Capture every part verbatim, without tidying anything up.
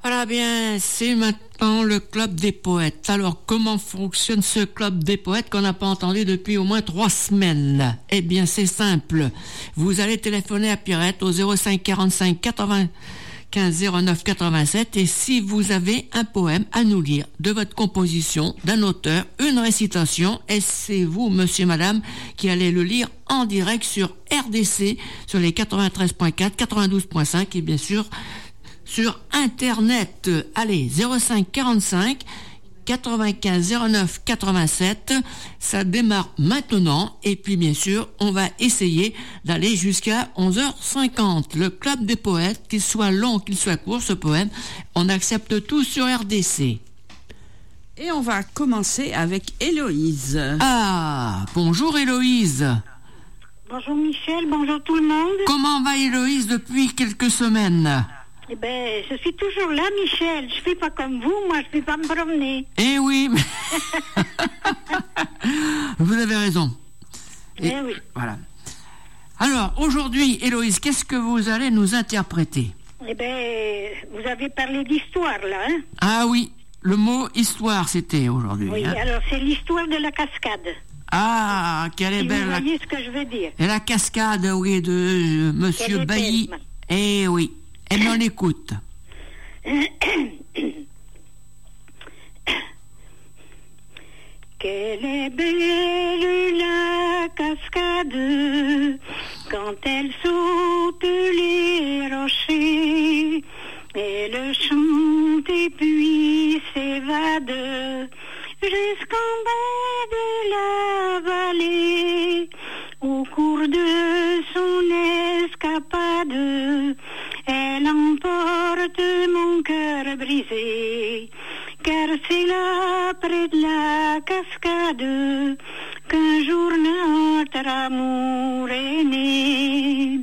Voilà bien, c'est maintenant le Club des Poètes. Alors, comment fonctionne ce Club des Poètes qu'on n'a pas entendu depuis au moins trois semaines? Eh bien, c'est simple. Vous allez téléphoner à Pierrette au zéro cinq quarante-cinq quatre-vingt-quinze zéro neuf quatre-vingt-sept et si vous avez un poème à nous lire de votre composition, d'un auteur, une récitation, et c'est vous, monsieur, madame, qui allez le lire en direct sur R D C, sur les quatre-vingt-treize point quatre, quatre-vingt-douze point cinq et bien sûr sur Internet. Allez, zéro cinq quarante-cinq quatre-vingt-quinze zéro neuf quatre-vingt-sept, ça démarre maintenant et puis bien sûr on va essayer d'aller jusqu'à onze heures cinquante. Le Club des Poètes, qu'il soit long, qu'il soit court, ce poème, on accepte tout sur R D C. Et on va commencer avec Héloïse. Ah, bonjour Héloïse. Bonjour Michel, bonjour tout le monde. Comment va Héloïse depuis quelques semaines? Eh ben, je suis toujours là, Michel. Je fais pas comme vous, moi je vais pas me promener. Eh oui, mais... vous avez raison. Et eh oui. Voilà. Alors, aujourd'hui, Héloïse, qu'est-ce que vous allez nous interpréter? Eh ben, vous avez parlé d'histoire, là, hein? Ah oui, le mot histoire, c'était aujourd'hui. Oui, hein. alors c'est l'histoire de la cascade. Ah, quelle est si belle... vous voyez ce que je veux dire. Et la cascade, oui, de euh, Monsieur Bailly. Eh oui. Et on l'écoute. Quelle est belle la cascade quand elle saute les rochers. Elle chante et puis s'évade jusqu'en bas de la vallée. Au cours de son escapade, elle emporte mon cœur brisé, car c'est là près de la cascade qu'un jour notre amour est né.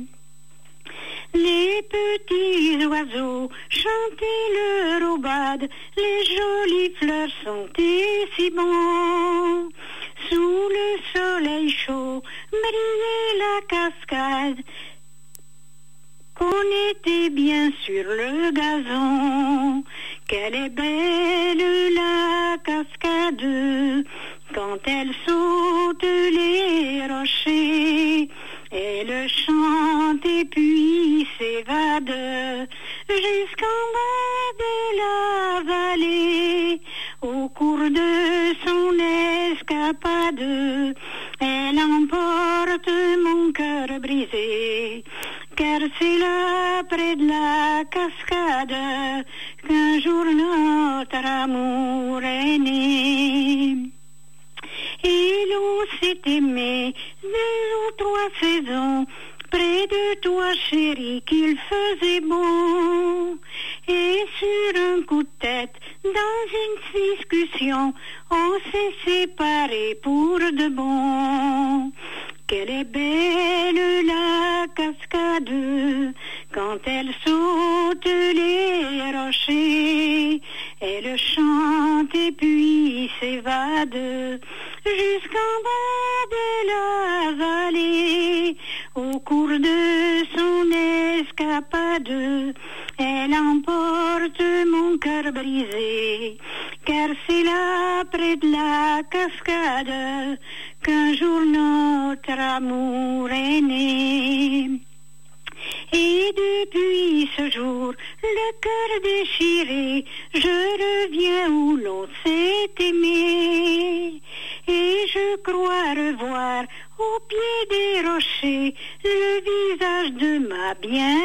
Les petits oiseaux chantaient leur aubade, les jolies fleurs sentaient si bon. Sous le soleil chaud brillait la cascade, qu'on était bien sur le gazon. Quelle est belle la cascade quand elle saute les rochers. Elle chante et puis s'évade jusqu'en bas de la vallée. Au cours de son escapade, elle emporte mon cœur brisé, car c'est là près de la cascade qu'un jour notre amour est né. Et l'on s'est aimé deux ou trois saisons, près de toi chérie qu'il faisait bon. Et sur un coup de tête, dans une discussion, on s'est séparés pour de bon. Quelle est belle la cascade quand elle saute les rochers. Elle chante et puis s'évade jusqu'en bas de la vallée. Au cours de son escapade, elle emporte mon cœur brisé, car c'est là près de la cascade qu'un jour notre amour est né. Et depuis ce jour, le cœur déchiré, je reviens où l'on s'est aimé. Et je crois revoir au pied des rochers le visage de ma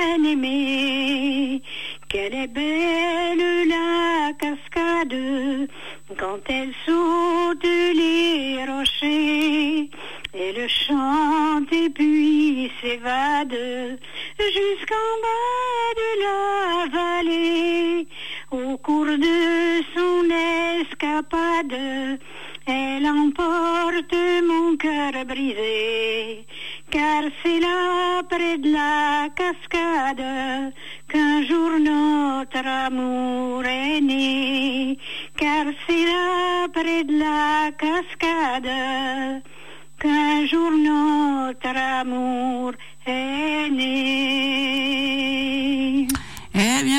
bien-aimée. Quelle est belle la cascade quand elle saute les rochers. Elle chante et puis s'évade jusqu'en bas de la vallée. Au cours de son escapade, elle emporte mon cœur brisé, car c'est là près de la cascade qu'un jour notre amour est né. Car c'est là près de la cascade qu'un jour notre amour est né. Eh bien oui,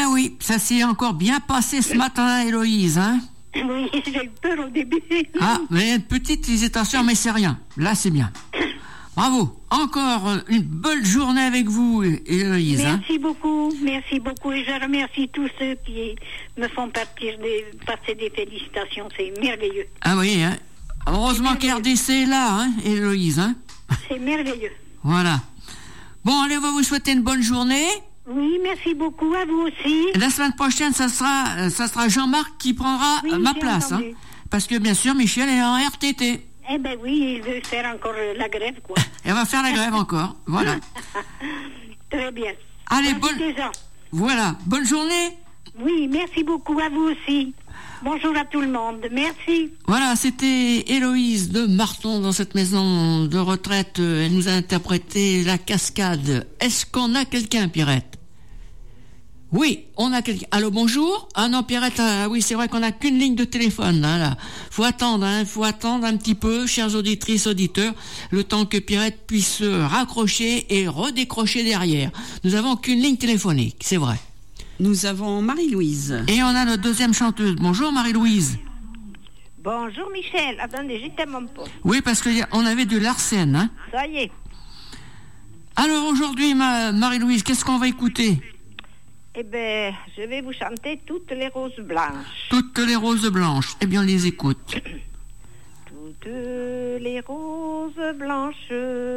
ça s'est encore bien passé ce matin, Héloïse, hein? Oui, j'ai eu peur au début. Ah, mais une petite hésitation, mais c'est rien. Là, c'est bien. Bravo. Encore une belle journée avec vous, Héloïse. Merci hein. beaucoup, merci beaucoup. Et je remercie tous ceux qui me font partir des, passer des félicitations. C'est merveilleux. Ah oui, hein. Heureusement qu'R D C est là, hein, Héloïse. Hein. C'est merveilleux. Voilà. Bon, allez, on va vous souhaiter une bonne journée. Oui, merci beaucoup, à vous aussi. La semaine prochaine, ça sera, ça sera Jean-Marc qui prendra Oui, ma j'ai place. Hein, entendu. parce que, bien sûr, Michel est en R T T. Eh ben oui, il veut faire encore euh, la grève, quoi. Elle va faire la grève encore. Voilà. Très bien. Allez, Merci bonne... déjà. Voilà. Bonne journée. Oui, merci beaucoup, à vous aussi. Bonjour à tout le monde, merci. Voilà, c'était Héloïse de Marton dans cette maison de retraite. Elle nous a interprété La Cascade. Est-ce qu'on a quelqu'un, Pierrette? Oui, on a quelqu'un. Allô, bonjour. Ah non, Pierrette, ah, oui, c'est vrai qu'on n'a qu'une ligne de téléphone. Hein, là. Faut attendre, hein, faut attendre un petit peu, chères auditrices, auditeurs, le temps que Pierrette puisse se raccrocher et redécrocher derrière. Nous avons qu'une ligne téléphonique, c'est vrai. Nous avons Marie-Louise. Et on a notre deuxième chanteuse. Bonjour, Marie-Louise. Bonjour Michel, attendez, j'étais mon poste. Oui, parce qu'on avait de l'arsène, hein. Ça y est. Alors aujourd'hui, ma, Marie-Louise, qu'est-ce qu'on va écouter? Eh bien, je vais vous chanter Toutes les roses blanches. Toutes les roses blanches. Eh bien, on les écoute. Toutes les roses blanches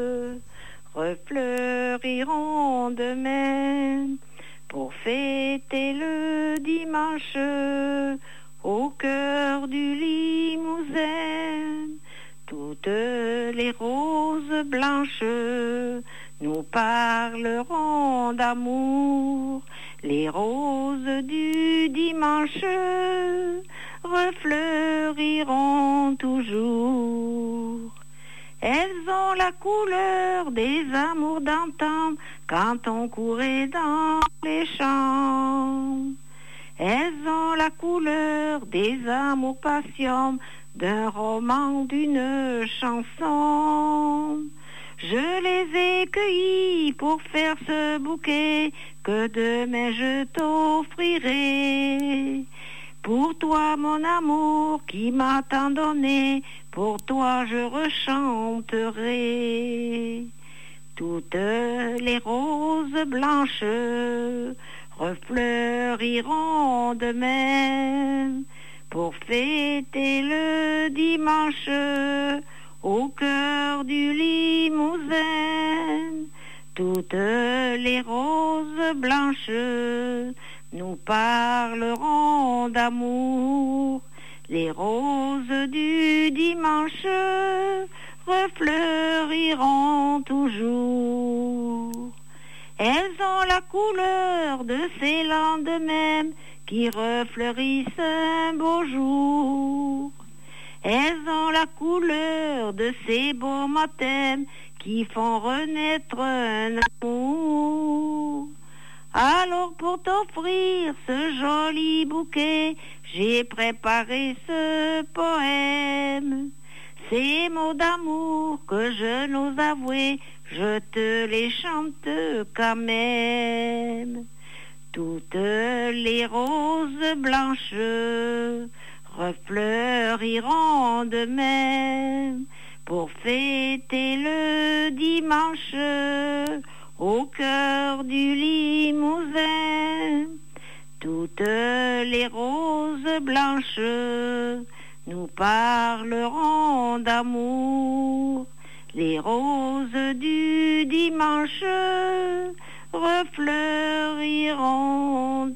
refleuriront demain pour fêter le dimanche au cœur du Limousin. Toutes les roses blanches nous parleront d'amour. Les roses du dimanche refleuriront toujours. Elles ont la couleur des amours d'antan quand on courait dans les champs. Elles ont la couleur des amours passion d'un roman, d'une chanson. Je les ai cueillis pour faire ce bouquet que demain je t'offrirai. Pour toi mon amour qui m'a tant donné, pour toi je rechanterai. Toutes les roses blanches refleuriront demain pour fêter le dimanche au cœur du Limousin. Toutes les roses blanches nous parleront d'amour. Les roses du dimanche refleuriront toujours. Elles ont la couleur de ces lendemains qui refleurissent un beau jour. Elles ont la couleur de ces beaux matins qui font renaître un amour. Alors pour t'offrir ce joli bouquet, j'ai préparé ce poème. Ces mots d'amour que je n'ose avouer, je te les chante quand même. Toutes les roses blanches refleuriront demain pour fêter le dimanche au cœur du Limousin. Toutes les roses blanches nous parleront d'amour. Les roses du dimanche refleuriront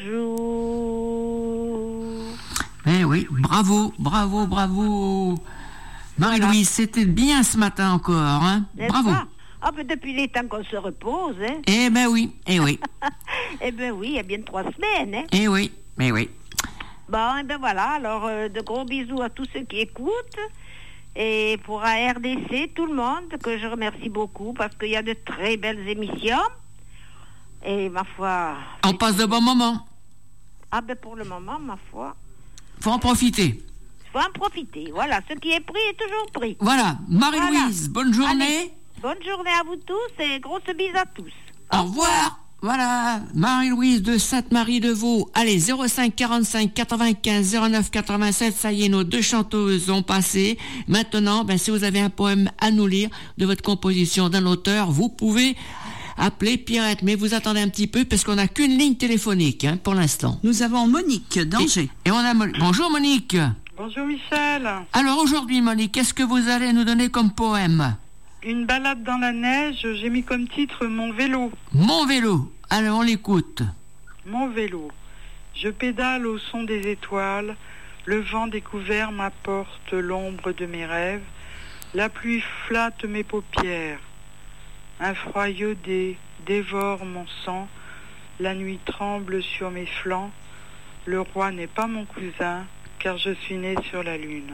toujours. Eh oui, bravo, bravo, bravo. Marie-Louise, c'était bien ce matin encore, hein. N'est-ce Bravo. pas? Ah, ben depuis les temps qu'on se repose, hein. Eh ben oui, eh oui, Eh ben oui, il y a bien trois semaines, hein. eh oui, eh oui. Bon, et ben voilà, alors euh, de gros bisous à tous ceux qui écoutent. Et pour A R D C, tout le monde, que je remercie beaucoup parce qu'il y a de très belles émissions. Et ma foi... On passe de bons moments. Ah ben pour le moment, ma foi... Faut en profiter. Il faut en profiter. Voilà, ce qui est pris est toujours pris. Voilà, Marie-Louise, Voilà. bonne journée. Allez, bonne journée à vous tous et grosse bise à tous. Au revoir. Voilà, Marie-Louise de Sainte-Marie-de-Vaux. Allez, zéro cinq quarante-cinq quatre-vingt-quinze zéro neuf quatre-vingt-sept, ça y est, nos deux chanteuses ont passé. Maintenant, ben, si vous avez un poème à nous lire de votre composition d'un auteur, vous pouvez appeler Pierrette. Mais vous attendez un petit peu parce qu'on n'a qu'une ligne téléphonique hein, pour l'instant. Nous avons Monique d'Angers. Et, et on a Mo- Bonjour Monique. Bonjour Michel. Alors aujourd'hui Monique, qu'est-ce que vous allez nous donner comme poème? Une balade dans la neige, j'ai mis comme titre Mon vélo. Mon vélo. Alors on l'écoute. Mon vélo. Je pédale au son des étoiles, le vent découvert m'apporte l'ombre de mes rêves, la pluie flatte mes paupières, un froid iodé dévore mon sang, la nuit tremble sur mes flancs, le roi n'est pas mon cousin, car je suis né sur la lune.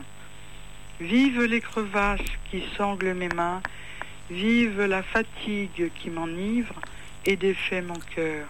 Vive les crevasses qui sanglent mes mains, vive la fatigue qui m'enivre et défait mon cœur.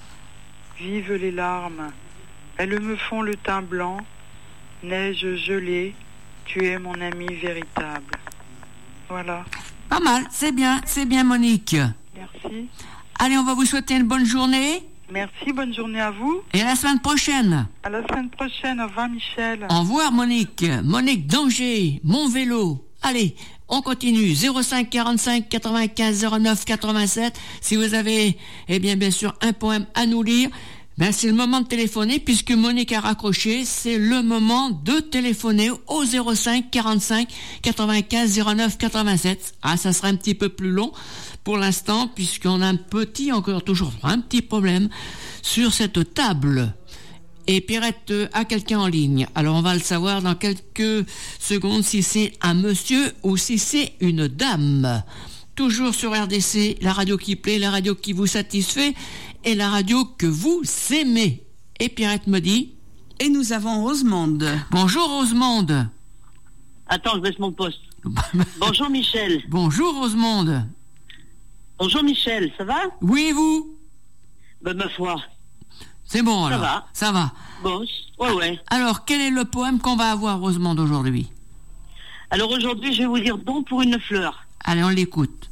Vive les larmes, elles me font le teint blanc, neige gelée, tu es mon ami véritable. Voilà. Pas mal, c'est bien, c'est bien Monique. Merci. Allez, on va vous souhaiter une bonne journée. Merci, bonne journée à vous. Et à la semaine prochaine. À la semaine prochaine, au revoir Michel. Au revoir Monique. Monique d'Angers, mon vélo. Allez, on continue. zéro cinq quarante-cinq quatre-vingt-quinze zéro neuf quatre-vingt-sept. Si vous avez, eh bien, bien sûr, un poème à nous lire, ben, c'est le moment de téléphoner puisque Monique a raccroché. C'est le moment de téléphoner au zéro cinq quarante-cinq quatre-vingt-quinze zéro neuf quatre-vingt-sept. Ah, ça sera un petit peu plus long pour l'instant puisqu'on a un petit, encore toujours un petit problème sur cette table. Et Pierrette a quelqu'un en ligne. Alors on va le savoir dans quelques secondes si c'est un monsieur ou si c'est une dame. Toujours sur R D C, la radio qui plaît, la radio qui vous satisfait et la radio que vous aimez. Et Pierrette me dit... Et nous avons Rosemonde. Bonjour Rosemonde. Attends, je baisse mon poste. Bonjour Michel. Bonjour Rosemonde. Bonjour Michel, ça va? Oui et vous? Ben ma foi. C'est bon alors. Ça va. Ça va. Bon, ouais ouais. Alors, quel est le poème qu'on va avoir Rosemonde aujourd'hui? Alors aujourd'hui, je vais vous dire don pour une fleur. Allez, on l'écoute.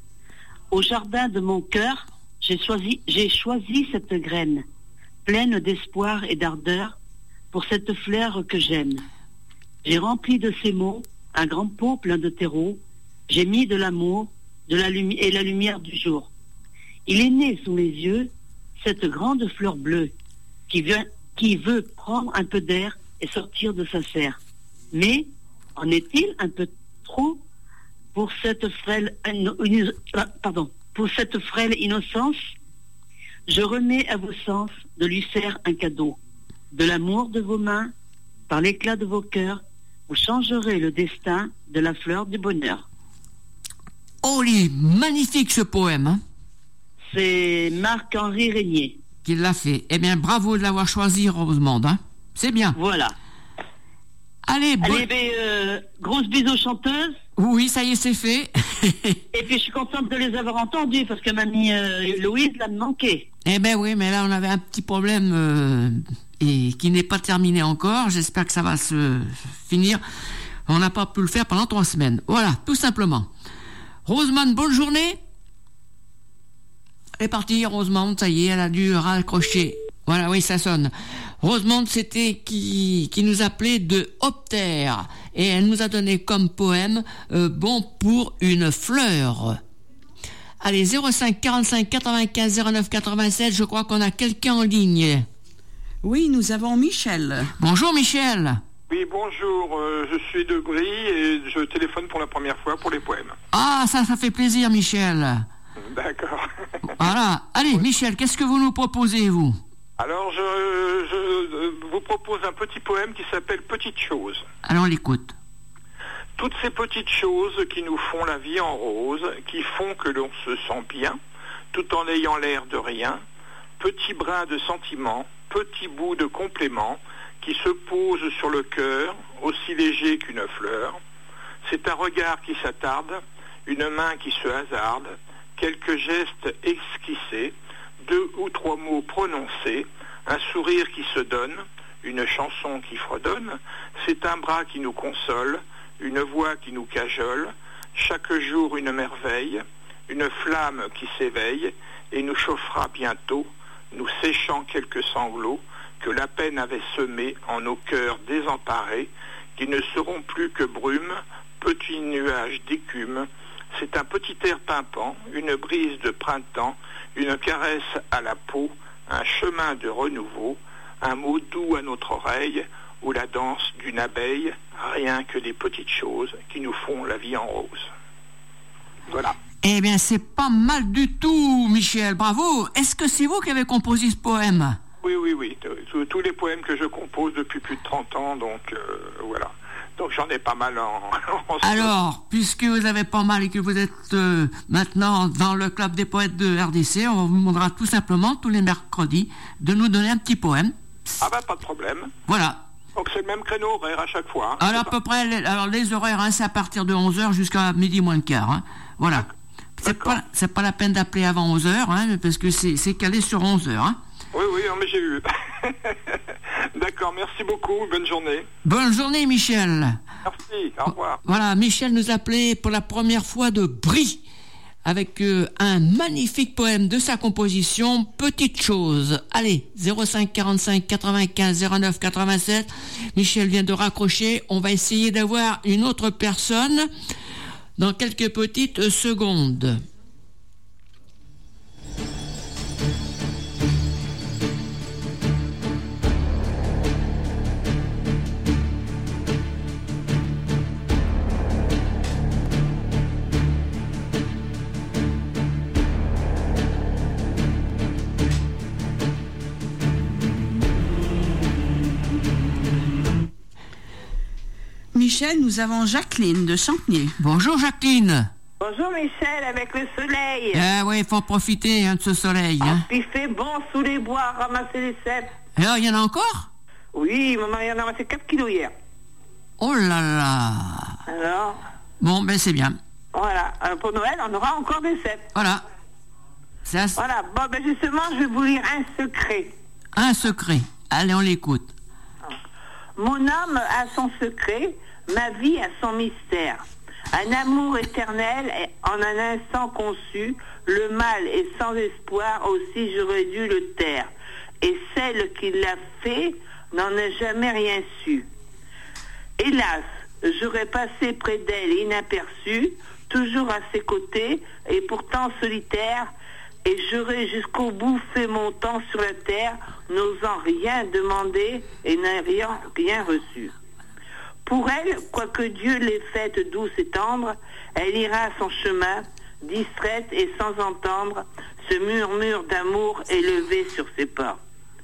Au jardin de mon cœur, j'ai choisi, j'ai choisi cette graine, pleine d'espoir et d'ardeur, pour cette fleur que j'aime. J'ai rempli de ces mots un grand pot plein de terreau. J'ai mis de l'amour de la lumi- et la lumière du jour. Il est né sous mes yeux cette grande fleur bleue qui, vient, qui veut prendre un peu d'air et sortir de sa serre. Mais en est-il un peu trop pour cette frêle, pardon, pour cette frêle innocence? Je remets à vos sens de lui faire un cadeau, de l'amour de vos mains, par l'éclat de vos cœurs, vous changerez le destin de la fleur du bonheur. Oh, il est magnifique ce poème, hein? C'est Marc-Henri Régnier qui l'a fait. Eh bien, bravo de l'avoir choisi, Rosemonde, hein? C'est bien. Voilà. Allez, bon... Allez, ben, euh, grosse bisous chanteuse. Oui, ça y est, c'est fait. Et puis, je suis contente de les avoir entendus parce que mamie euh, Louise l'a manqué. Eh ben oui, mais là, on avait un petit problème euh, et qui n'est pas terminé encore. J'espère que ça va se finir. On n'a pas pu le faire pendant trois semaines. Voilà, tout simplement. Rosemonde, bonne journée. Elle est partie, Rosemonde, ça y est, elle a dû raccrocher. Voilà, oui, ça sonne. Rosemonde, c'était qui, qui nous appelait de Optère. Et elle nous a donné comme poème euh, Bon pour une fleur. Allez, zéro cinq quarante-cinq quatre-vingt-quinze zéro neuf quatre-vingt-sept, je crois qu'on a quelqu'un en ligne. Oui, nous avons Michel. Bonjour Michel. Oui, bonjour, euh, je suis de Brie et je téléphone pour la première fois pour les poèmes. Ah, ça, ça fait plaisir Michel. D'accord. Voilà. Allez, Michel, qu'est-ce que vous nous proposez, vous? Alors, je, je vous propose un petit poème qui s'appelle Petites choses. Alors, on l'écoute. Toutes ces petites choses qui nous font la vie en rose, qui font que l'on se sent bien, tout en ayant l'air de rien, petits brins de sentiments, petits bouts de compléments, qui se posent sur le cœur, aussi léger qu'une fleur. C'est un regard qui s'attarde, une main qui se hasarde, quelques gestes esquissés, deux ou trois mots prononcés, un sourire qui se donne, une chanson qui fredonne, c'est un bras qui nous console, une voix qui nous cajole, chaque jour une merveille, une flamme qui s'éveille, et nous chauffera bientôt, nous séchant quelques sanglots que la peine avait semés en nos cœurs désemparés, qui ne seront plus que brume, petits nuages d'écume. C'est un petit air pimpant, une brise de printemps, une caresse à la peau, un chemin de renouveau, un mot doux à notre oreille, ou la danse d'une abeille, rien que des petites choses qui nous font la vie en rose. Voilà. Eh bien, c'est pas mal du tout, Michel, bravo. Est-ce que c'est vous qui avez composé ce poème ? Oui, oui, oui. Tous, tous les poèmes que je compose depuis plus de trente ans, donc euh, voilà. Donc j'en ai pas mal en... en Alors, puisque vous avez pas mal et que vous êtes euh, maintenant dans le club des poètes de R D C, on vous demandera tout simplement, tous les mercredis, de nous donner un petit poème. Ah ben, pas de problème. Voilà. Donc c'est le même créneau horaire à chaque fois. Hein, alors à peu près, les, alors les horaires, hein, c'est à partir de onze heures jusqu'à midi moins le quart. Hein. Voilà. C'est pas, c'est pas la peine d'appeler avant onze heures, hein, parce que c'est, c'est calé sur onze heures. Hein. Oui, oui, non, mais j'ai eu. D'accord, merci beaucoup, bonne journée. Bonne journée, Michel. Merci, au revoir. Voilà, Michel nous appelait pour la première fois de Brie, avec euh, un magnifique poème de sa composition, Petite chose. Allez, zéro cinq quarante-cinq quatre-vingt-quinze zéro neuf quatre-vingt-sept. Michel vient de raccrocher. On va essayer d'avoir une autre personne dans quelques petites secondes. Michel, nous avons Jacqueline de Champniers. Bonjour Jacqueline. Bonjour Michel, avec le soleil. Ah oui, il faut en profiter hein, de ce soleil. Hein. Il fait bon sous les bois, ramasser les cèpes. Alors, il y en a encore ? Oui, maman, il y en a ramassé quatre kilos hier. Oh là là. Alors ? Bon, ben c'est bien. Voilà, alors, pour Noël, on aura encore des cèpes. Voilà. Ça, c'est... Voilà, bon, ben justement, je vais vous lire un secret. Un secret. Allez, on l'écoute. Mon âme a son secret, ma vie a son mystère. Un amour éternel en un instant conçu, le mal est sans espoir, aussi j'aurais dû le taire. Et celle qui l'a fait n'en a jamais rien su. Hélas, j'aurais passé près d'elle inaperçue, toujours à ses côtés, et pourtant solitaire, et j'aurais jusqu'au bout fait mon temps sur la terre, n'osant rien demander et n'ayant rien reçu. Pour elle, quoique Dieu l'ait faite douce et tendre, elle ira son chemin, distraite et sans entendre ce murmure d'amour élevé sur ses pas.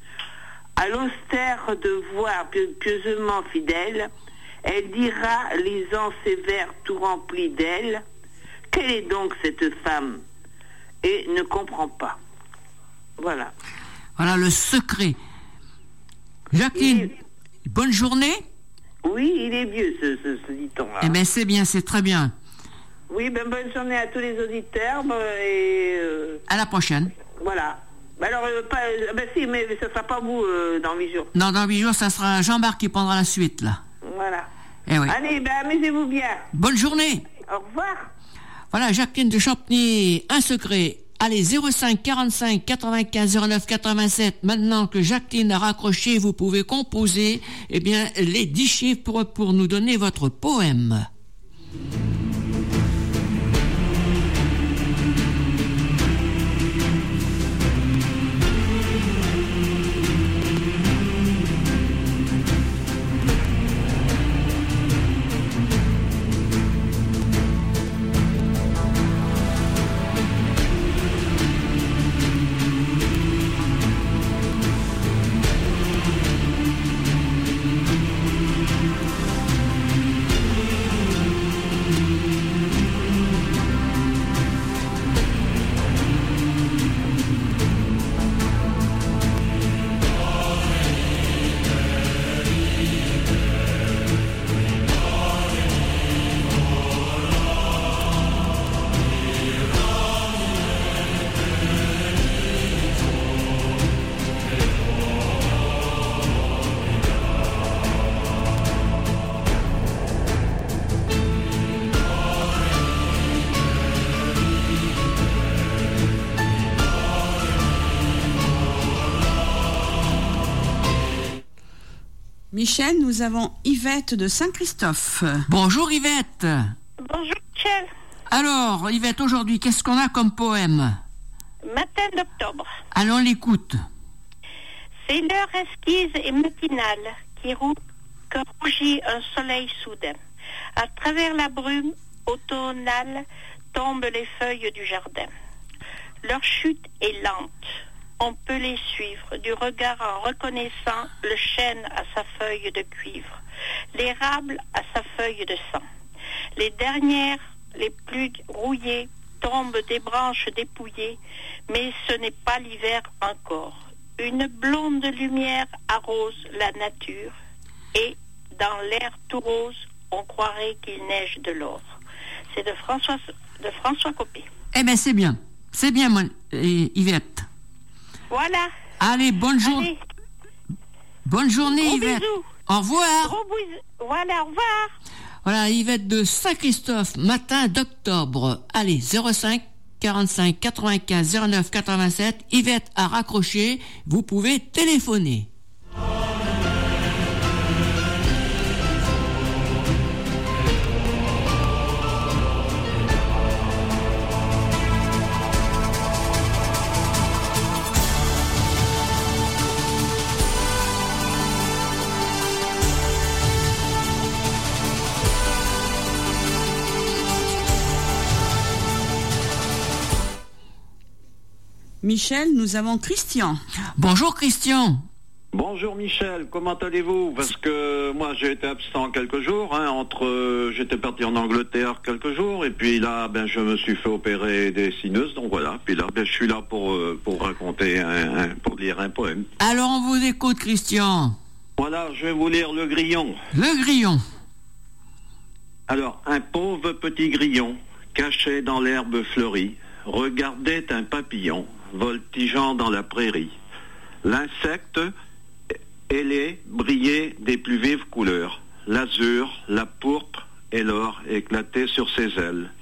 À l'austère de voix pieusement fidèle, elle dira, lisant ses vers tout remplis d'elle, « Quelle est donc cette femme ?» et ne comprend pas. Voilà. Voilà le secret. Jacqueline, il... bonne journée. Oui, il est vieux ce, ce, ce dit-on-là. Eh bien, c'est bien, c'est très bien. Oui, ben bonne journée à tous les auditeurs et... Euh... À la prochaine. Voilà. Alors, euh, pas, euh, ben si, mais ça sera pas vous euh, dans huit jours. Non, dans huit jours, ça sera Jean-Marc qui prendra la suite, là. Voilà. Eh oui. Allez, ben amusez-vous bien. Bonne journée. Au revoir. Voilà, Jacqueline de Champniers, un secret. Allez, zéro cinq quarante-cinq quatre-vingt-quinze zéro neuf quatre-vingt-sept. Maintenant que Jacqueline a raccroché, vous pouvez composer, eh bien, les dix chiffres pour, pour nous donner votre poème. Michel, nous avons Yvette de Saint-Christophe. Bonjour Yvette. Bonjour Michel. Alors Yvette, aujourd'hui, qu'est-ce qu'on a comme poème? Matin d'octobre. Allons, on l'écoute. C'est l'heure esquisse et matinale qui rou- que rougit un soleil soudain. À travers la brume automnale tombent les feuilles du jardin. Leur chute est lente. On peut les suivre du regard en reconnaissant le chêne à sa feuille de cuivre, l'érable à sa feuille de sang. Les dernières, les plus rouillées, tombent des branches dépouillées, mais ce n'est pas l'hiver encore. Une blonde lumière arrose la nature, et dans l'air tout rose, on croirait qu'il neige de l'or. C'est de François, de François Copé. Eh bien, c'est bien. C'est bien, mon... et Yvette. Voilà. Allez, bonne journée. Bonne journée, Gros Yvette. bisous. Au revoir. Gros bisous. Voilà, au revoir. Voilà, Yvette de Saint-Christophe, matin d'octobre. Allez, zéro cinq quarante-cinq quatre-vingt-quinze zéro neuf quatre-vingt-sept. Yvette a raccroché. Vous pouvez téléphoner. Michel, nous avons Christian. Bonjour Christian. Bonjour Michel, comment allez-vous? Parce que moi j'ai été absent quelques jours, hein, entre euh, j'étais parti en Angleterre quelques jours et puis là ben je me suis fait opérer des sinus, donc voilà. Puis là ben je suis là pour euh, pour raconter un, un, pour lire un poème. Alors on vous écoute Christian. Voilà, je vais vous lire le grillon. Le grillon. Alors un pauvre petit grillon caché dans l'herbe fleurie regardait un papillon voltigeant dans la prairie. L'insecte ailé brillait des plus vives couleurs. L'azur, la pourpre et l'or éclataient sur ses ailes.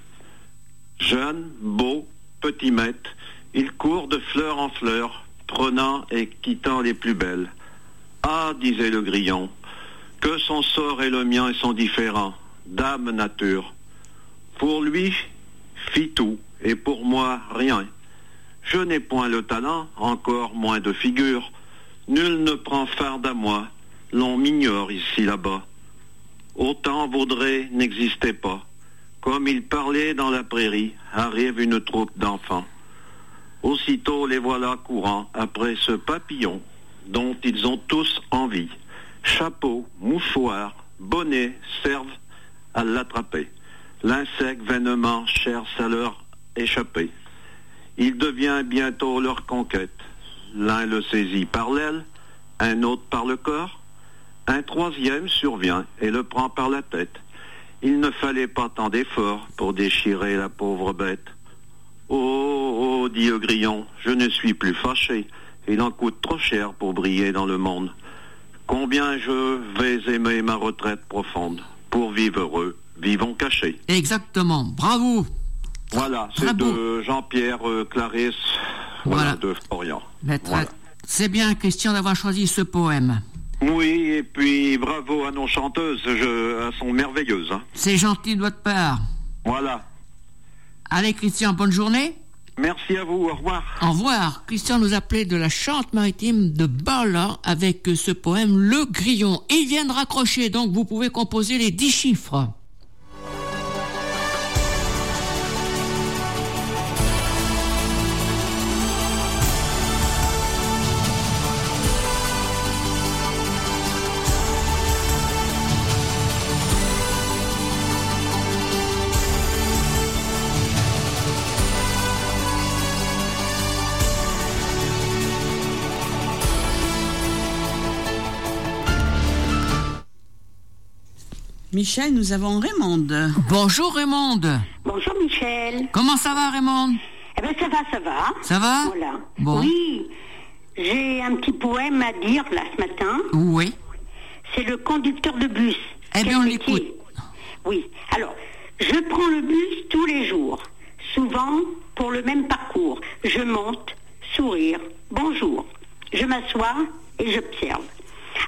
Jeune, beau, petit maître, il court de fleur en fleur, prenant et quittant les plus belles. Ah, disait le grillon, que son sort et le mien sont différents, dame nature. Pour lui, fit tout, et pour moi, rien. Je n'ai point le talent, encore moins de figure. Nul ne prend farde à moi, l'on m'ignore ici là-bas. Autant vaudrait n'existait pas. Comme il parlait dans la prairie, arrive une troupe d'enfants. Aussitôt les voilà courant après ce papillon, dont ils ont tous envie. Chapeau, mouchoir, bonnet servent à l'attraper. L'insecte vainement cherche à leur échapper. Il devient bientôt leur conquête. L'un le saisit par l'aile, un autre par le corps, un troisième survient et le prend par la tête. Il ne fallait pas tant d'efforts pour déchirer la pauvre bête. Oh, oh, dit le grillon, je ne suis plus fâché. Il en coûte trop cher pour briller dans le monde. Combien je vais aimer ma retraite profonde. Pour vivre heureux, vivons cachés. Exactement, bravo. Voilà, c'est Bravo. de Jean-Pierre euh, Clarisse, voilà, Voilà. de Florian. Maître, Voilà. c'est bien Christian d'avoir choisi ce poème. Oui, et puis bravo à nos chanteuses, je, elles sont merveilleuses. Hein. C'est gentil de votre part. Voilà. Allez Christian, bonne journée. Merci à vous, au revoir. Au revoir. Christian nous appelait de la Charente-Maritime de Barla avec ce poème Le Grillon. Il vient de raccrocher, donc vous pouvez composer les dix chiffres. Michel, nous avons Raymonde. Bonjour Raymonde. Bonjour Michel. Comment ça va Raymonde? Eh bien ça va, ça va. Ça va? Voilà. Bon. Oui, j'ai un petit poème à dire là ce matin. Oui. C'est le conducteur de bus. Eh Quel bien, on métier. l'écoute. Oui. Alors, je prends le bus tous les jours, souvent pour le même parcours. Je monte, sourire, bonjour. Je m'assois et j'observe.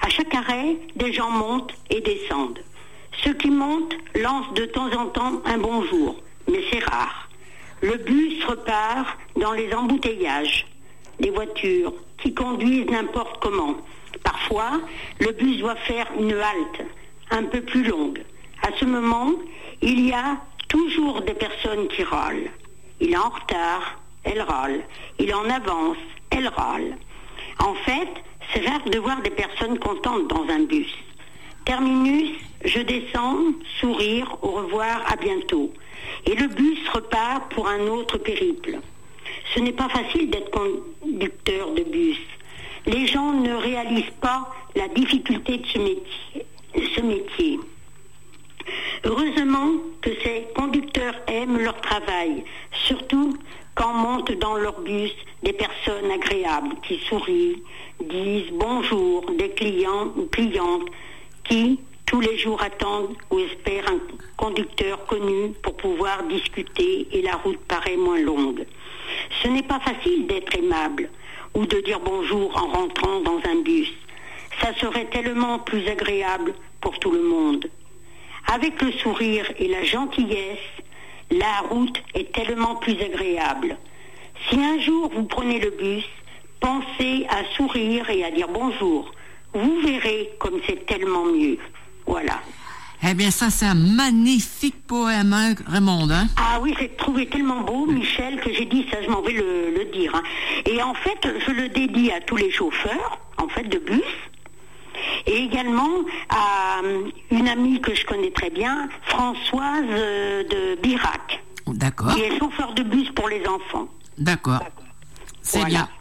À chaque arrêt, des gens montent et descendent. Ceux qui montent lancent de temps en temps un bonjour, mais c'est rare. Le bus repart dans les embouteillages. Les voitures qui conduisent n'importe comment. Parfois, le bus doit faire une halte un peu plus longue. À ce moment, il y a toujours des personnes qui râlent. Il est en retard, elle râle. Il est en avance, elle râle. En fait, c'est rare de voir des personnes contentes dans un bus. Terminus, je descends, sourire, au revoir, à bientôt. Et le bus repart pour un autre périple. Ce n'est pas facile d'être conducteur de bus. Les gens ne réalisent pas la difficulté de ce métier. Ce métier. Heureusement que ces conducteurs aiment leur travail, surtout quand montent dans leur bus des personnes agréables qui sourient, disent bonjour, des clients ou clientes qui, tous les jours, attendent ou espèrent un conducteur connu pour pouvoir discuter et la route paraît moins longue. Ce n'est pas facile d'être aimable ou de dire bonjour en rentrant dans un bus. Ça serait tellement plus agréable pour tout le monde. Avec le sourire et la gentillesse, la route est tellement plus agréable. Si un jour vous prenez le bus, pensez à sourire et à dire bonjour. Vous verrez comme c'est tellement mieux. Voilà. Eh bien, ça, c'est un magnifique poème, hein, Raymond. Hein? Ah oui, j'ai trouvé tellement beau, Michel, que j'ai dit ça, je m'en vais le, le dire. Hein. Et en fait, je le dédie à tous les chauffeurs, en fait, de bus. Et également à une amie que je connais très bien, Françoise de Birac. D'accord. Qui est chauffeur de bus pour les enfants. D'accord. C'est voilà. Bien.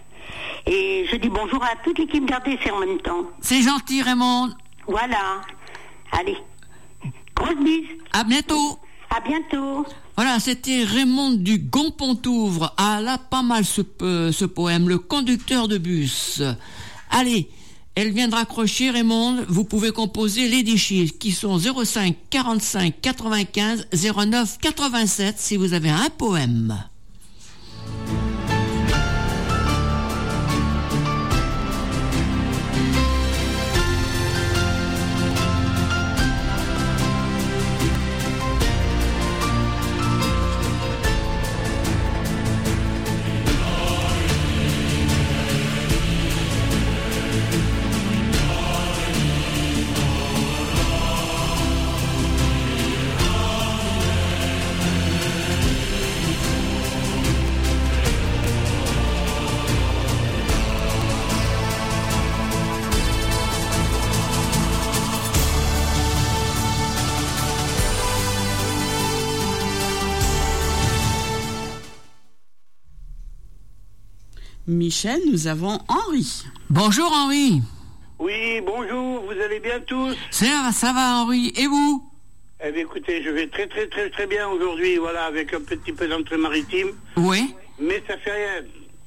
Et je dis bonjour à toute l'équipe d'R D C en même temps. C'est gentil, Raymond. Voilà. Allez. Grosse bise. À bientôt. À bientôt. Voilà, c'était Raymond du Gonpontouvre. Ah là, pas mal ce, euh, ce poème, Le conducteur de bus. Allez. Elle vient de raccrocher, Raymond. Vous pouvez composer les dix chiffres qui sont zéro cinq quarante-cinq quatre-vingt-quinze zéro neuf quatre-vingt-sept si vous avez un poème. Michel, nous avons Henri. Bonjour Henri. Oui, bonjour, vous allez bien tous? Ça va, ça va Henri, et vous? Eh bien écoutez, je vais très très très très bien aujourd'hui, voilà, avec un petit peu d'entrée maritime. Oui. Mais ça fait rien.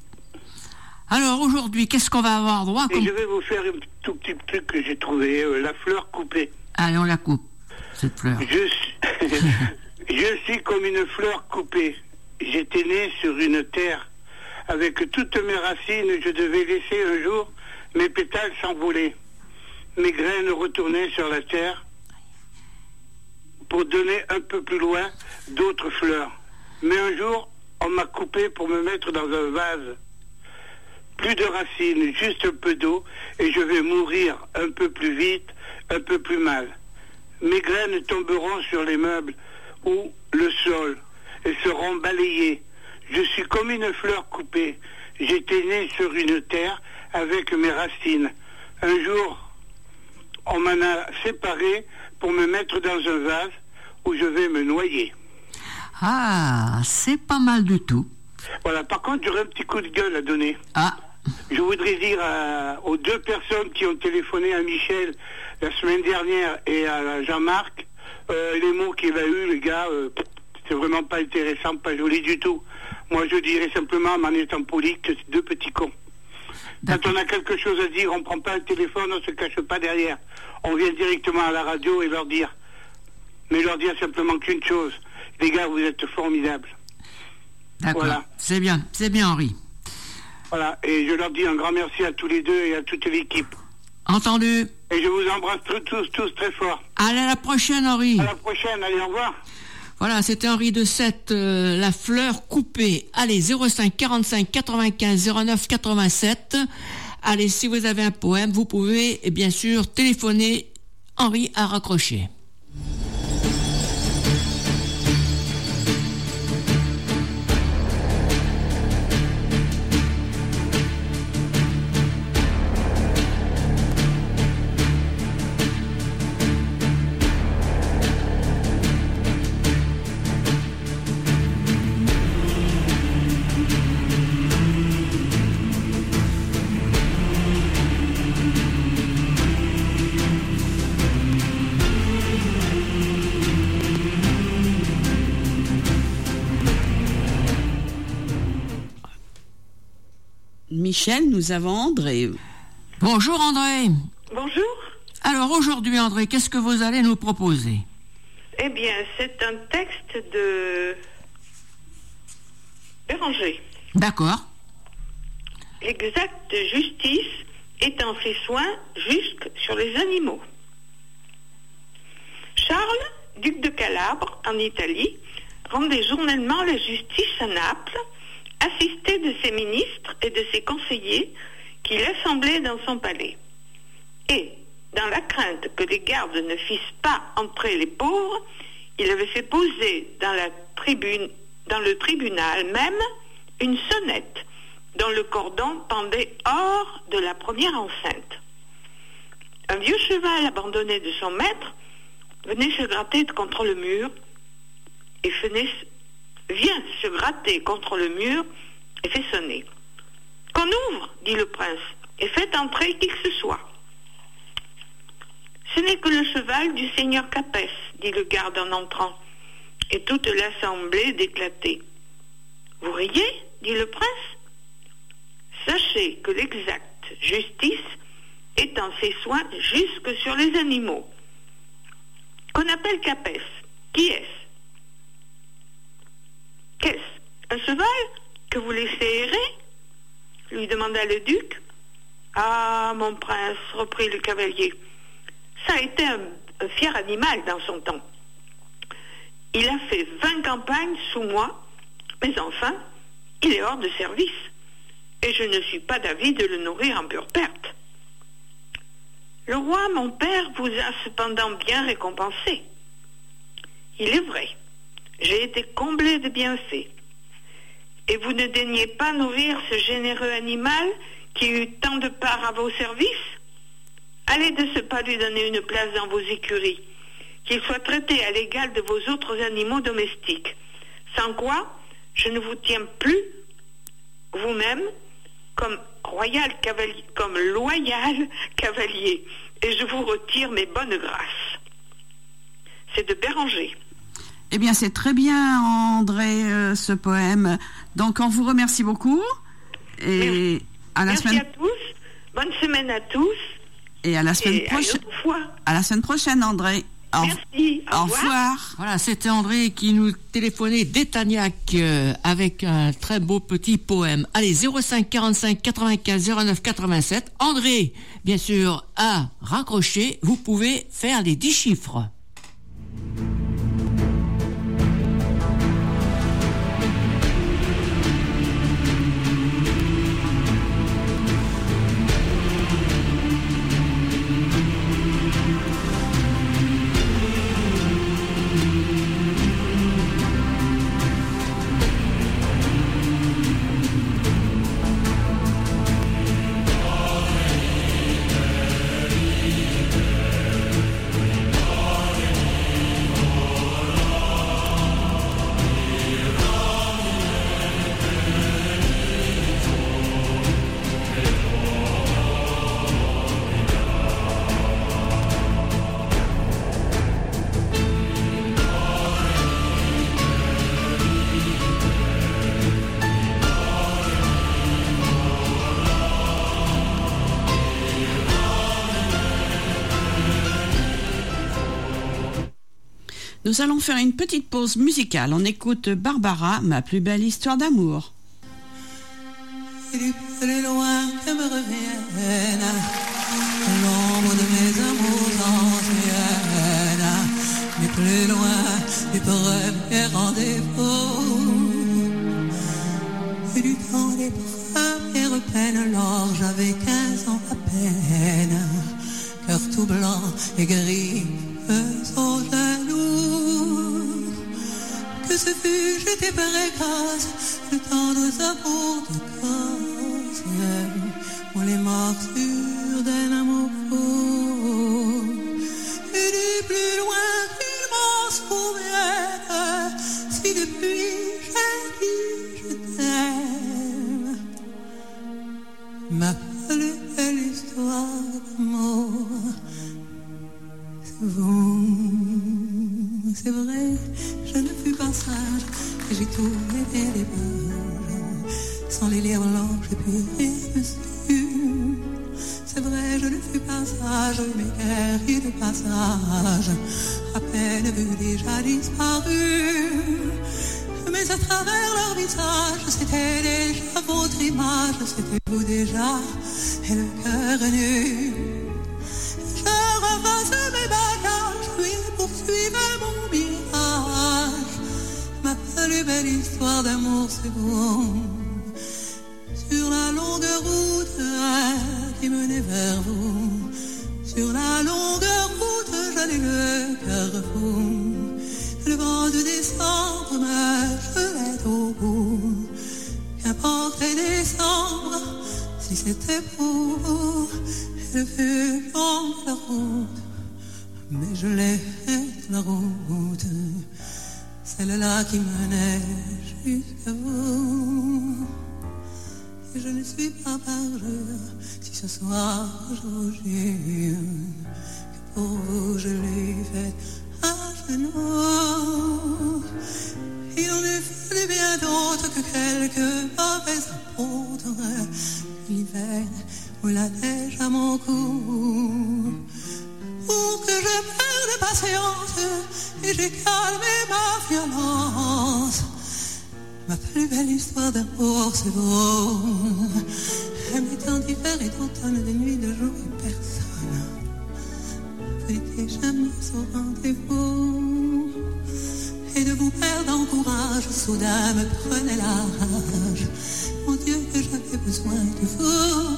Alors aujourd'hui, qu'est-ce qu'on va avoir droit Et comme... je vais vous faire un tout petit truc que j'ai trouvé, euh, la fleur coupée. Allez, on la coupe, cette fleur. Je suis, je suis comme une fleur coupée. J'étais né sur une terre. Avec toutes mes racines, je devais laisser un jour mes pétales s'envoler. Mes graines retournaient sur la terre pour donner un peu plus loin d'autres fleurs. Mais un jour, on m'a coupé pour me mettre dans un vase. Plus de racines, juste un peu d'eau, et je vais mourir un peu plus vite, un peu plus mal. Mes graines tomberont sur les meubles ou le sol et seront balayées. Je suis comme une fleur coupée. J'étais né sur une terre avec mes racines. Un jour, on m'en a séparé pour me mettre dans un vase où je vais me noyer. Ah, c'est pas mal du tout. Voilà, par contre, j'aurais un petit coup de gueule à donner. Ah. Je voudrais dire à, aux deux personnes qui ont téléphoné à Michel la semaine dernière et à Jean-Marc, euh, les mots qu'il a eus, les gars, euh, c'est vraiment pas intéressant, pas joli du tout. Moi, je dirais simplement, en étant poli, que c'est deux petits cons. D'accord. Quand on a quelque chose à dire, on prend pas le téléphone, on se cache pas derrière. On vient directement à la radio et leur dire. Mais leur dire simplement qu'une chose. Les gars, vous êtes formidables. D'accord. Voilà. C'est bien, c'est bien, Henri. Voilà. Et je leur dis un grand merci à tous les deux et à toute l'équipe. Entendu. Et je vous embrasse tous, tous, tous très fort. Allez, à la prochaine, Henri. À la prochaine, allez, au revoir. Voilà, c'était Henri de Sète, euh, la fleur coupée. Allez, zéro cinq quarante-cinq quatre-vingt-quinze zéro neuf quatre-vingt-sept. Allez, si vous avez un poème, vous pouvez, et bien sûr, téléphoner. Henri a raccroché. Michel, nous avons André. Bonjour André. Bonjour. Alors aujourd'hui André, qu'est-ce que vous allez nous proposer? Eh bien, c'est un texte de Béranger. D'accord. L'exacte justice étend ses soins jusque sur les animaux. Charles, duc de Calabre, en Italie, rendait journellement la justice à Naples, assisté de ses ministres et de ses conseillers qu'il assemblait dans son palais. Et, dans la crainte que les gardes ne fissent pas entrer les pauvres, il avait fait poser dans, la tribune, dans le tribunal même une sonnette dont le cordon pendait hors de la première enceinte. Un vieux cheval abandonné de son maître venait se gratter contre le mur et venait vient se gratter contre le mur et fait sonner. « Qu'on ouvre, dit le prince, et faites entrer qui que ce soit. »« Ce n'est que le cheval du seigneur Capès, dit le garde en entrant, et toute l'assemblée d'éclater. « Vous riez, dit le prince. Sachez que l'exacte justice étend ses soins jusque sur les animaux. Qu'on appelle Capès, qui est-ce? Qu'est-ce? Un cheval que vous laissez errer? Lui demanda le duc. Ah, mon prince, reprit le cavalier, ça a été un, un fier animal dans son temps. Il a fait vingt campagnes sous moi, mais enfin, il est hors de service, et je ne suis pas d'avis de le nourrir en pure perte. Le roi, mon père, vous a cependant bien récompensé. Il est vrai. J'ai été comblé de bienfaits. Et vous ne daignez pas nourrir ce généreux animal qui eut tant de part à vos services? Allez de ce pas lui donner une place dans vos écuries, qu'il soit traité à l'égal de vos autres animaux domestiques. Sans quoi, je ne vous tiens plus, vous-même, comme royal cavalier, comme loyal cavalier, et je vous retire mes bonnes grâces. C'est de Béranger. Eh bien, c'est très bien, André, euh, ce poème. Donc, on vous remercie beaucoup. Et Merci. à la Merci semaine... à tous. Bonne semaine à tous. Et à la semaine prochaine. À la semaine prochaine, André. Au... Merci. Au revoir. Voilà, c'était André qui nous téléphonait d'Etagnac euh, avec un très beau petit poème. Allez, zéro cinq quarante-cinq quatre-vingt-quinze zéro neuf quatre-vingt-sept. André, bien sûr, a raccroché. Vous pouvez faire les dix chiffres. Nous allons faire une petite pause musicale. On écoute Barbara, ma plus belle histoire d'amour. Et du plus loin que me revienne Alors j'avais quinze ans à peine, cœur tout blanc et gris, aux genoux. Que ce fut, j'étais précoce, le tendre amour de cause, ou les morsures d'un amour fou. Et du plus loin qu'immense fourrière, si depuis j'ai dit je t'aime, ma plus belle histoire d'amour, c'est vous. C'est vrai, je ne fus pas sage, et j'ai tout aimé les pages, sans les lire blancs, j'ai pu rien dessus. C'est vrai, je ne fus pas sage, mes guerriers de passage, à peine vus déjà disparus. Mais à travers leur visage, c'était déjà votre image, c'était vous déjà, et le cœur nu. Je repasse mes bagages, oui, poursuivre mon mirage. Ma plus belle histoire d'amour, c'est vous. Sur la longue route qui menait vers vous, sur la longue route, j'allais le cœur fou. Le vent de décembre me gelait au bout. Qu'importe décembre, si c'était pour vous, le fut long la route, mais je l'ai faite la route, celle-là qui menait jusqu'à vous. Et je ne suis pas parjure si ce soir je vous jure que pour vous je l'ai faite à genoux. Il en est fallu bien d'autres que quelques mauvais apôtres, l'hiver ou la neige à mon cou, pour que je perde patience et j'ai calmé ma violence. Ma plus belle histoire d'amour, c'est vous. Aimé tant d'hiver et d'automne, de nuit, de jour et personne. Vous n'étiez jamais au rendez-vous. Et de vous perdre en courage, soudain me prenait la rage. Mon Dieu, que j'avais besoin de vous.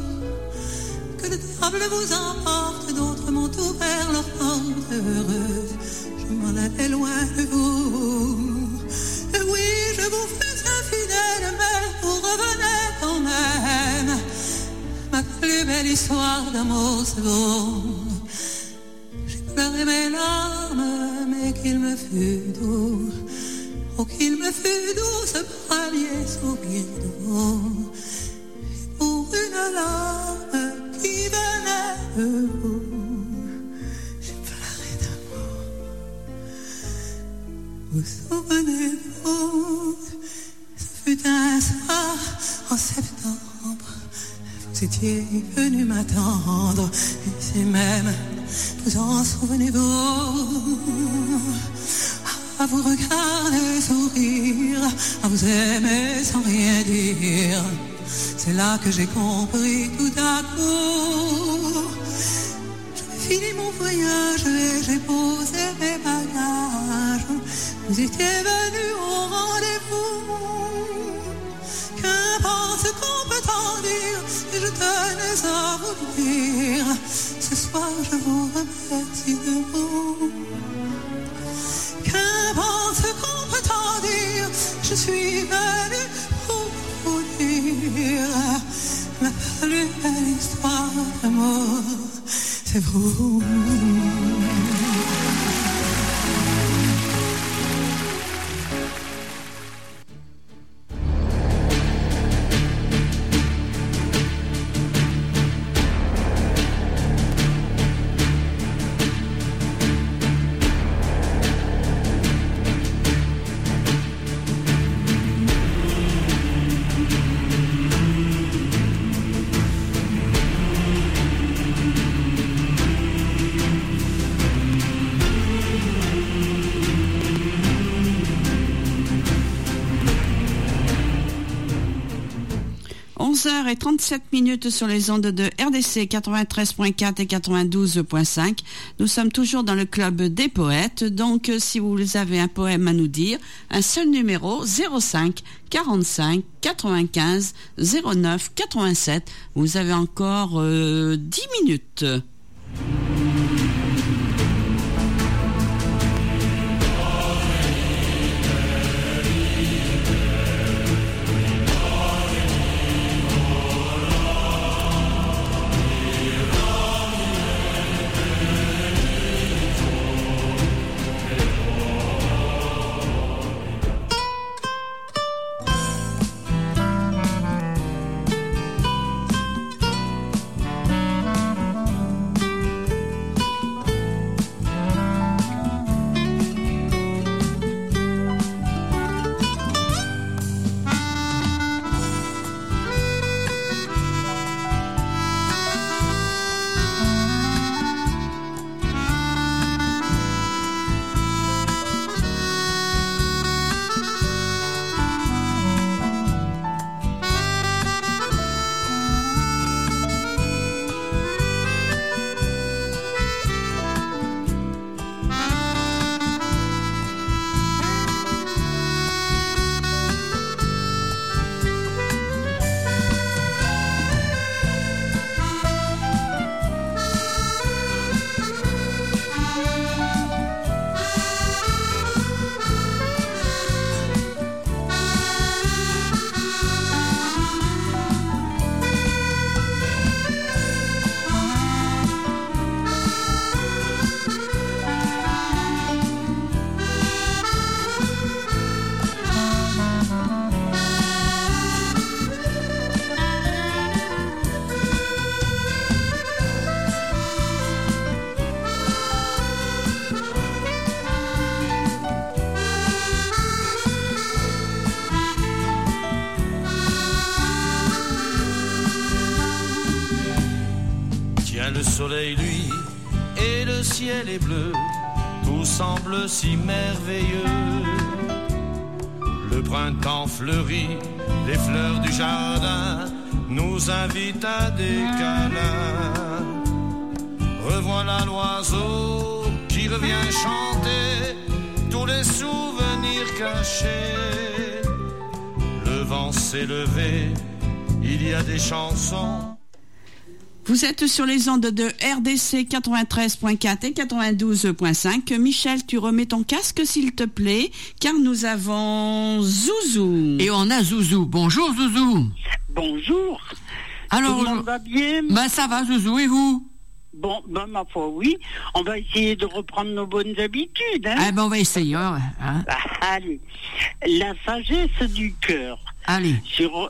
Que le diable vous emporte, d'autres m'ont ouvert leur porte heureuse. Je m'en allais loin de vous. Et oui, je vous fais infidèle, mais vous revenez quand même. Ma plus belle histoire d'amour, c'est vous. J'ai pleuré mes larmes, mais qu'il me fut doux. Oh, qu'il me fut doux ce premier sourire de vous. Et pour une larme qui venait de vous, j'ai pleuré d'amour. Vous souvenez-vous, ce fut un soir en septembre, vous étiez venu m'attendre, et c'est même, vous en souvenez-vous, à vous regarder sourire, à vous aimer sans rien dire. C'est là que j'ai compris tout à coup. J'ai fini mon voyage et j'ai posé mes bagages. Vous étiez venu au rendez-vous. Qu'importe ce qu'on peut en dire, et je tenais à vous le dire. Ce soir je vous remercie de vous. Qu'importe ce qu'on peut en dire, je suis venu pour vous dire. Ma plus belle histoire d'amour, c'est vous. onze heures trente-sept minutes sur les ondes de R D C quatre-vingt-treize point quatre et quatre-vingt-douze point cinq. Nous sommes toujours dans le club des poètes. Donc, si vous avez un poème à nous dire, un seul numéro, zéro cinq quarante-cinq quatre-vingt-quinze zéro neuf quatre-vingt-sept. Vous avez encore euh, dix minutes. Le soleil, lui, et le ciel est bleu, tout semble si merveilleux. Le printemps fleurit, les fleurs du jardin nous invitent à des câlins. Revoilà l'oiseau qui revient chanter tous les souvenirs cachés. Le vent s'est levé, il y a des chansons. Vous êtes sur les ondes de R D C quatre-vingt-treize point quatre et quatre-vingt-douze point cinq. Michel, tu remets ton casque s'il te plaît, car nous avons Zouzou. Et on a Zouzou. Bonjour Zouzou. Bonjour. Alors, tout le monde va bien? Ben ça va Zouzou, et vous? Bon, ben ma foi oui. On va essayer de reprendre nos bonnes habitudes. Hein? Ah ben on va essayer. Hein. Ah, allez. La sagesse du cœur. Allez. Sur,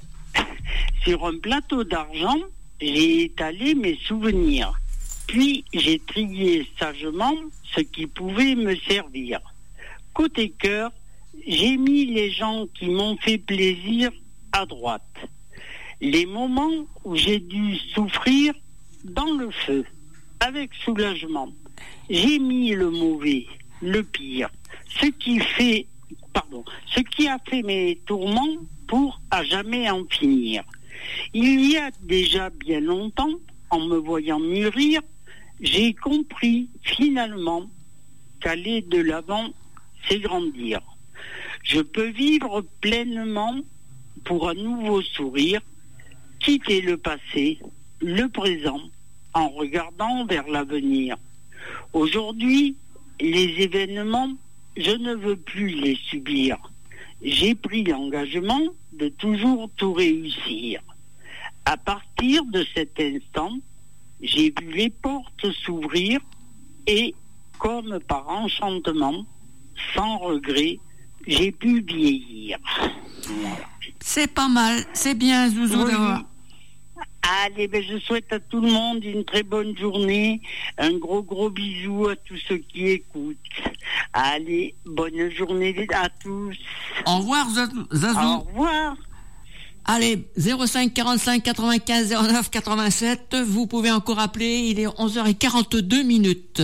sur un plateau d'argent, j'ai étalé mes souvenirs, puis j'ai trié sagement ce qui pouvait me servir. Côté cœur, j'ai mis les gens qui m'ont fait plaisir à droite. Les moments où j'ai dû souffrir dans le feu, avec soulagement. J'ai mis le mauvais, le pire, ce qui fait, pardon, ce qui a fait mes tourments pour à jamais en finir. Il y a déjà bien longtemps, en me voyant mûrir, j'ai compris finalement qu'aller de l'avant, c'est grandir. Je peux vivre pleinement pour un nouveau sourire, quitter le passé, le présent, en regardant vers l'avenir. Aujourd'hui, les événements, je ne veux plus les subir. J'ai pris l'engagement de toujours tout réussir. À partir de cet instant, j'ai vu les portes s'ouvrir et, comme par enchantement, sans regret, j'ai pu vieillir. Voilà. C'est pas mal, c'est bien Zouzou. Oui. Allez, ben je souhaite à tout le monde une très bonne journée, un gros gros bisou à tous ceux qui écoutent. Allez, bonne journée à tous. Au revoir Zazou. Au revoir. Allez, zéro cinq quarante-cinq quatre-vingt-quinze zéro neuf quatre-vingt-sept, vous pouvez encore appeler, il est onze heures quarante-deux minutes.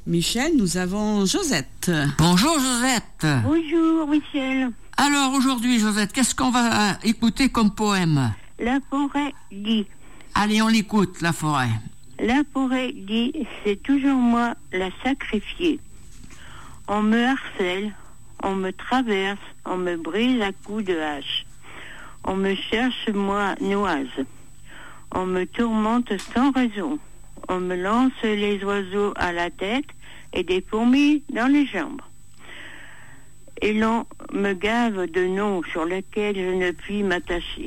Michel, nous avons Josette. Bonjour Josette. Bonjour Michel. Alors aujourd'hui Josette, qu'est-ce qu'on va écouter comme poème? La forêt dit. Allez, on l'écoute, la forêt. La forêt dit, c'est toujours moi la sacrifiée. On me harcèle, on me traverse, on me brise à coups de hache. On me cherche, moi, noise. On me tourmente sans raison. On me lance les oiseaux à la tête et des fourmis dans les jambes. Et l'on me gave de noms sur lesquels je ne puis m'attacher.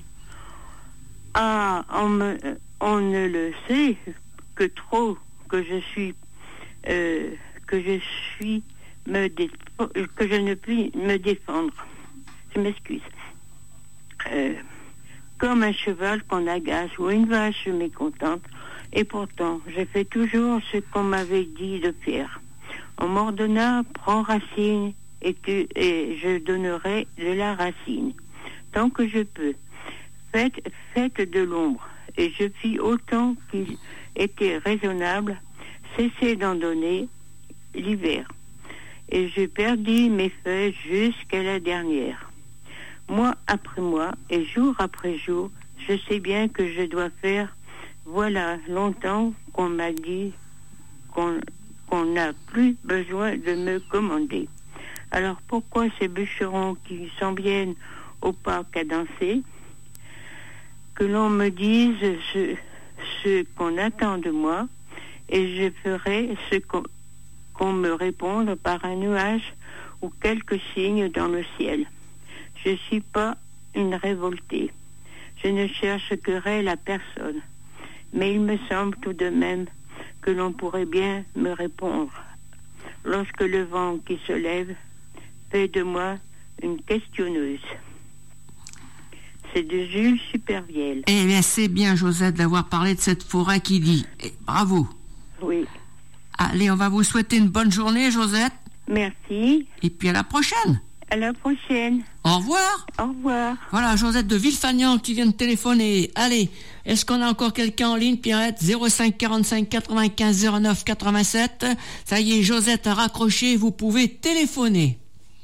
Ah, on, me, on ne le sait que trop que je suis, euh, que je suis, me dé, que je ne puis me défendre. Je m'excuse. Euh, comme un cheval qu'on agace ou une vache mécontente, et pourtant je fais toujours ce qu'on m'avait dit de faire. On m'ordonna, prends racine, et, que, et je donnerai de la racine, tant que je peux. Faites, faites de l'ombre, et je fis autant qu'il était raisonnable, cessez d'en donner l'hiver. Et je perdis mes feuilles jusqu'à la dernière. Mois après mois, et jour après jour, je sais bien que je dois faire, voilà longtemps qu'on m'a dit qu'on qu'on n'a plus besoin de me commander. Alors pourquoi ces bûcherons qui s'en viennent au parc à danser, que l'on me dise ce, ce qu'on attend de moi, et je ferai ce qu'on, qu'on me réponde par un nuage ou quelques signes dans le ciel. Je ne suis pas une révoltée. Je ne cherche querelle à personne. Mais il me semble tout de même que l'on pourrait bien me répondre lorsque le vent qui se lève fait de moi une questionneuse. C'est de Jules Supervielle. Eh bien, c'est bien, Josette, d'avoir parlé de cette forêt qui dit. Eh, bravo. Oui. Allez, on va vous souhaiter une bonne journée, Josette. Merci. Et puis à la prochaine. À la prochaine. Au revoir. Au revoir. Voilà, Josette de Villefagnan qui vient de téléphoner. Allez, est-ce qu'on a encore quelqu'un en ligne, Pierrette? zéro cinq quarante-cinq quatre-vingt-quinze zéro neuf quatre-vingt-sept. Ça y est, Josette a raccroché, vous pouvez téléphoner.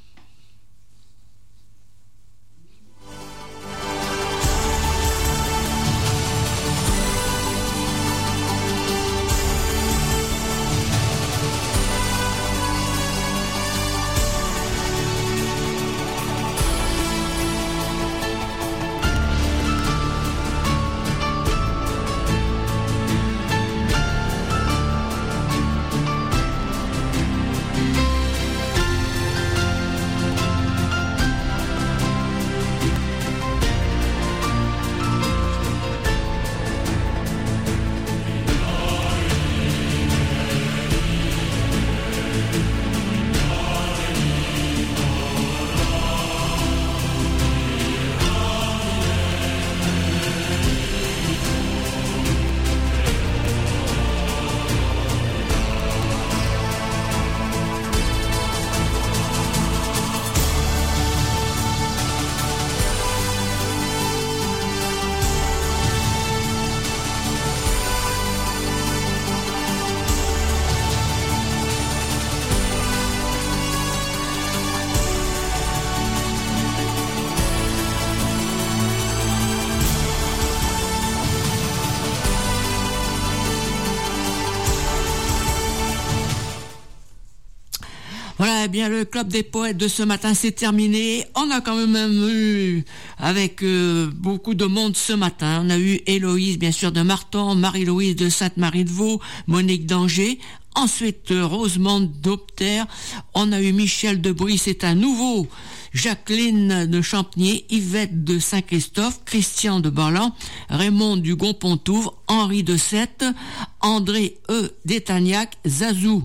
Voilà, eh bien, le club des poètes de ce matin, c'est terminé. On a quand même eu, avec euh, beaucoup de monde ce matin, on a eu Héloïse, bien sûr, de Marton, Marie-Louise de Sainte-Marie-de-Vaux, Monique d'Angers, ensuite euh, Rosemonde d'Opter, on a eu Michel de Brie, c'est un nouveau, Jacqueline de Champnier, Yvette de Saint-Christophe, Christian de Ballan, Raymond du Gon-Pontouvre, Henri de Sète, André E. d'Étagnac, Zazou,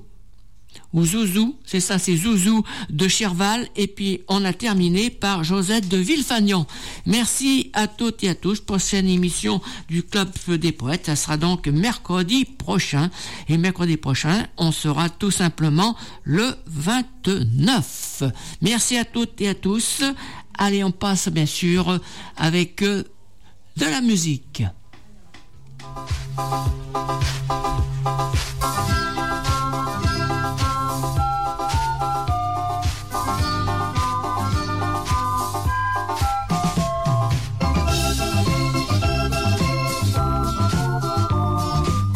ou Zouzou, c'est ça, c'est Zouzou de Cherval, et puis on a terminé par Josette de Villefagnan. Merci à toutes et à tous. Prochaine émission du Club des Poètes, ça sera donc mercredi prochain, et mercredi prochain, on sera tout simplement le vingt-neuf. Merci à toutes et à tous. Allez, on passe bien sûr avec euh, de la musique.